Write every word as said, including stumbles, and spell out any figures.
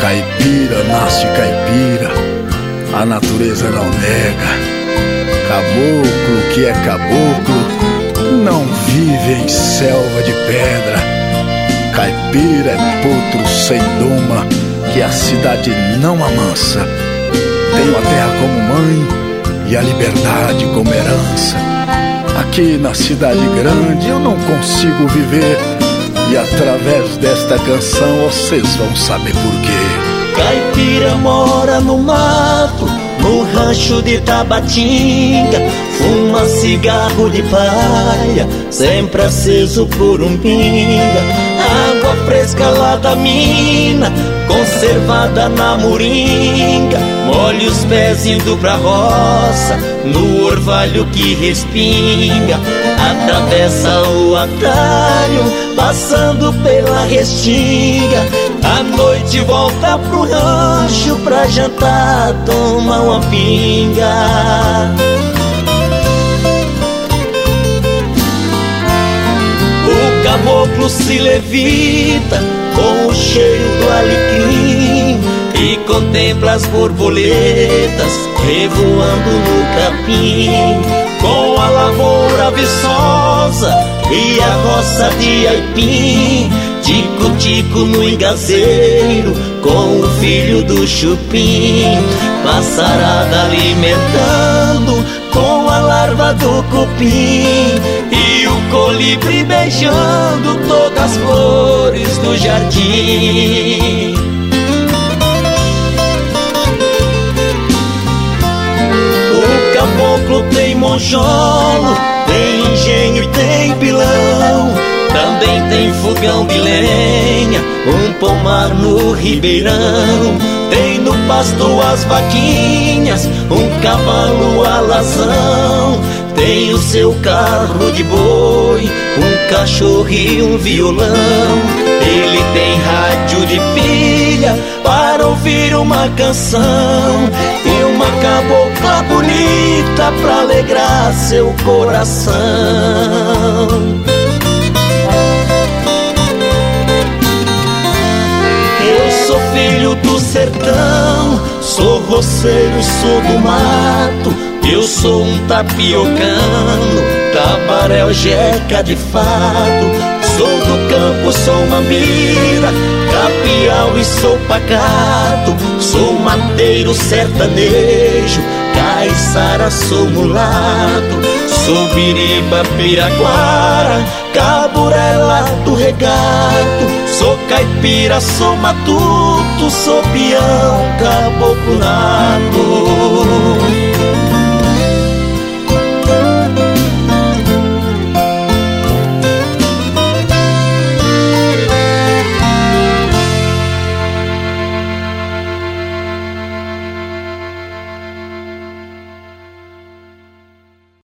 Caipira nasce caipira, a natureza não nega. Caboclo que é caboclo não vive em selva de pedra. Caipira é potro sem doma que a cidade não amansa. Tenho a terra como mãe e a liberdade como herança. Aqui na cidade grande eu não consigo viver, e através desta canção vocês vão saber por quê. Caipira mora no mato, no rancho de Tabatinga, fuma cigarro de palha, sempre aceso por um pinga. Água fresca lá da mina, conservada na moringa, molha os pés indo pra roça, no orvalho que respinga. Atravessa o atalho, passando pela restinga. À noite volta pro rancho pra jantar, toma uma pinga. O caboclo se levita com o cheiro do alecrim e contempla as borboletas revoando no capim. Com a lavoura viçosa e a roça de aipim, tico-tico no engazeiro com o filho do chupim. Passarada alimentando com a larva do cupim, e o colibri beijando todas as flores do jardim. O caboclo tem monjolo, tem engenho e tem pilão, também tem fogão de lenha, um pomar no ribeirão. Tem no pasto as vaquinhas, um cavalo alazão. Tem o seu carro de boi, um cachorro e um violão. Ele tem rádio de pilha para ouvir uma canção, e uma cabocla bonita pra alegrar seu coração. Eu sou filho do sertão, sou roceiro, sou do mato. Eu sou um tapiocano, tabaréu, jeca de fato. Sou do campo, sou mambira, capial e sou pacato. Sou mateiro sertanejo, caiçara, sou mulato. Sou biriba, piraguara, caburela do regato. Sou caipira, sou matuto, sou peão, caboclo nato.